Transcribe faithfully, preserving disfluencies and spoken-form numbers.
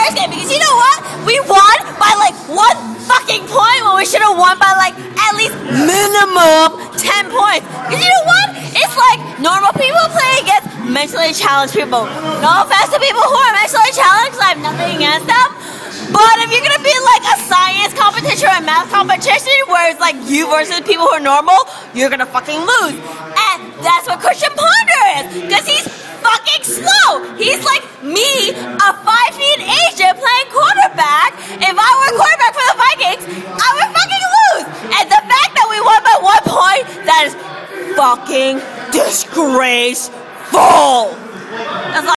Bears game because you know what? We won by like one fucking point when we should have won by like at least minimum ten points. Because you know what? It's like normal people playing against mentally challenged people. No offense to people who are mentally challenged, I have nothing against them. But if you're gonna be like a science competition or a math competition where it's like you versus people who are normal, you're gonna fucking lose. And that's what Christian Ponder is. Because he's fucking slow. He's like me, a five feet Asian playing quarterback. If I were quarterback for the Vikings, I would fucking lose. And the fact that we won by one point, that is fucking disgraceful.